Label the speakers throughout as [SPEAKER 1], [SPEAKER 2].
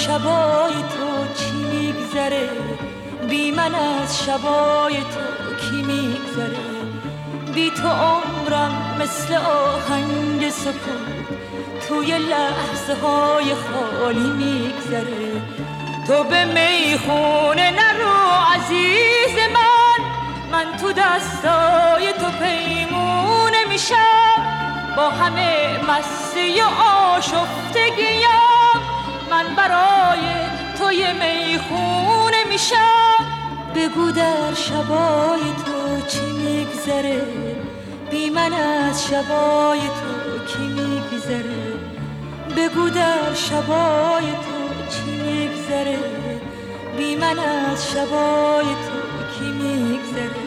[SPEAKER 1] شبای تو چی میگذره، بی من از شبای تو کی میگذره. بی تو عمرم مثل آهنگ سکوت توی لحظه های خالی میگذره. تو به میخونه نرو عزیز من تو دستای تو پیمونه میشم. با همه مستی و آشفتگیم من برای توی میخونه میشم. بگو در شبای تو چی میگذره، بی من از شبای تو کی میگذره. بگو در شبای تو چی میگذره، بی من از شبای تو کی میگذره.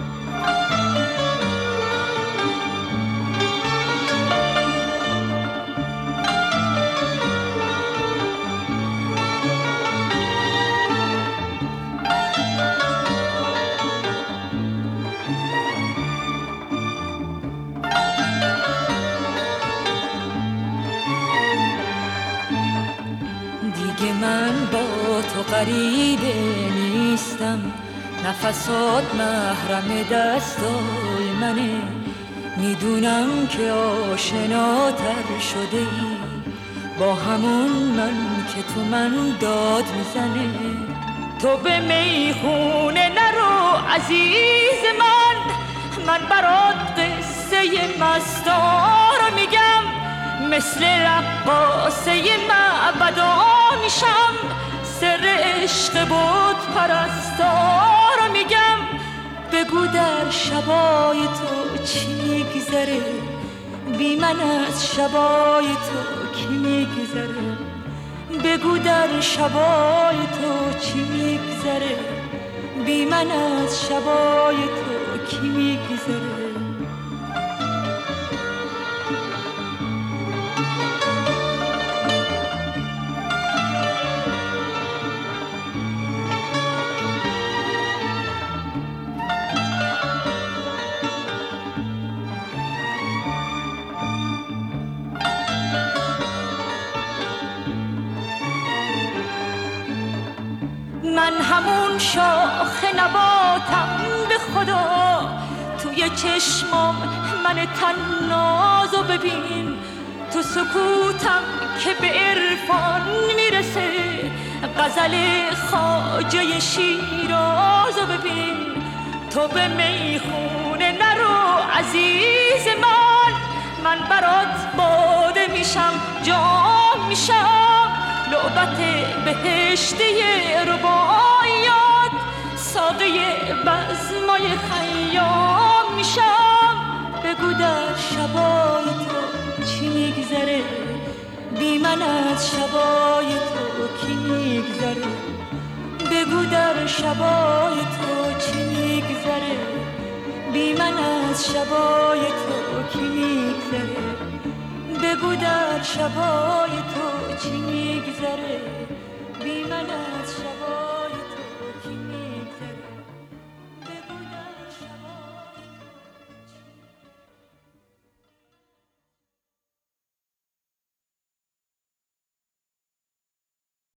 [SPEAKER 1] دیگه من با تو غریبه نیستم، نفسات محرم دستای منه. میدونم که آشناتر شده ای با همون من که تو من داد میزنه. تو به میخونه نرو عزیز من برات قصه مستار میگم. مثل رقاصه معبدا میشم، سر عشق بود پرستار میگم. بگو در شبای تو چی میگذره، بی من از شبای تو کی میگذره. بگو در شبای تو چی میگذره، بی من از شبای تو کی میگذره. من همون شاخ نباتم به خدا، توی چشمام من تنازو ببین. تو سکوتم که به عرفان میرسه، غزل خواجه شیرازو ببین. تو به میخونه نرو عزیز من برات باده میشم جام میشم. لعبت بهشتی رباعیات، ساقه بزمای خیام میشم. بگو در شبای تو چی میگذره، بی من از شبای تو کی میگذره. بگو در شبای تو چی میگذره، بی من از شبای تو کی میگذره. بگو در شبای تو چی میگذره، بی من از شبای